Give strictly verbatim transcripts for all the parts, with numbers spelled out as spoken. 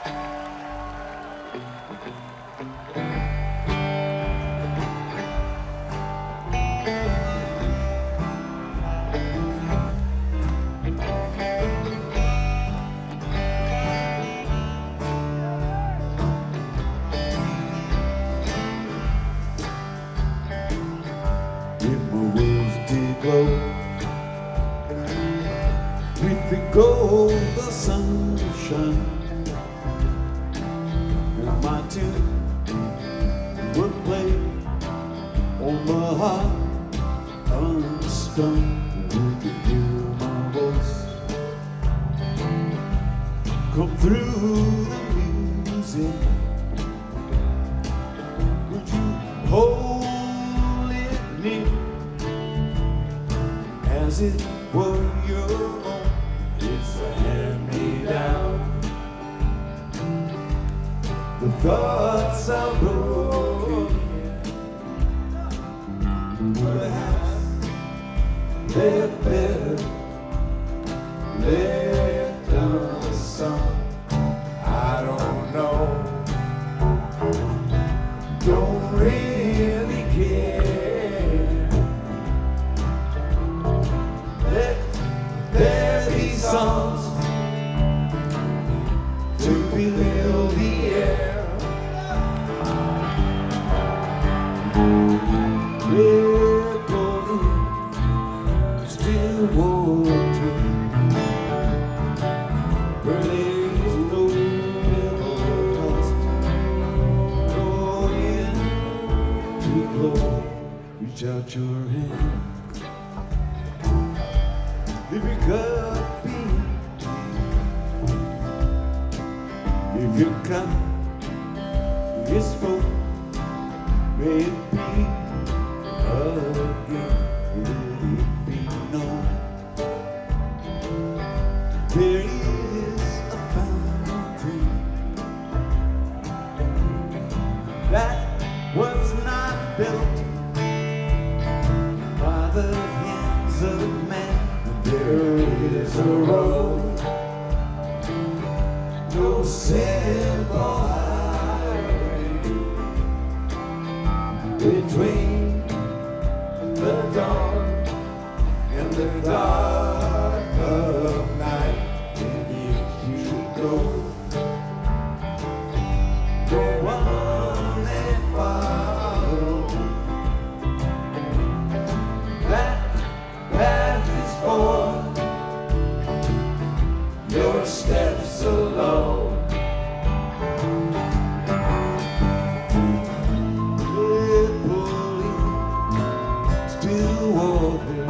With the gold, the sunshine, and my tune would play on my heart unstrung. Would you hear my voice come through the music? Would you hold it near as it were your own? It's a hand-me-down. The thoughts are broken. Perhaps they're better left unsung. I don't know. Don't really care. Let there be songs to fill the air. We're going still water, where there's no cost. Go in too close, reach out your hand. If you could be, if you come, this folk, may it be again, let it be known. There is a fountain that was not built by the hands of man. There is a road, no simple highway between the dawn and the dark of night. And if you go, go on and follow. That path is for your steps alone. We're pulling still water,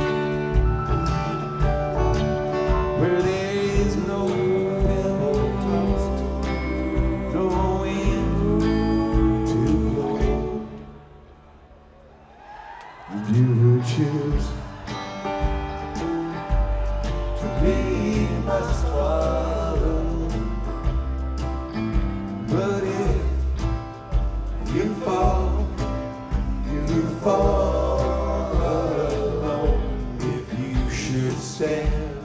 where there is no coast, no wind to blow. If you would choose we must follow, but if you fall, you fall alone. If you should stand,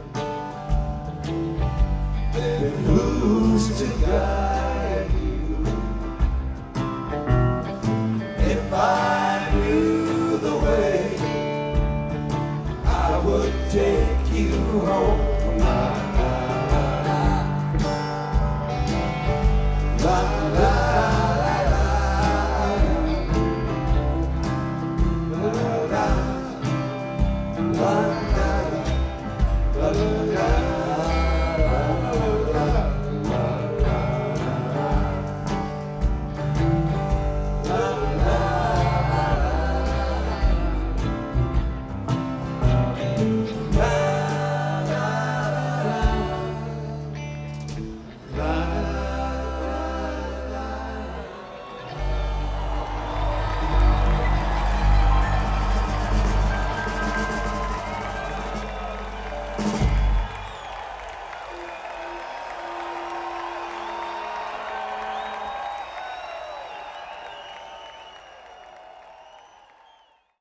then who's to guide you? If I knew the way, I would take you home. La la la la.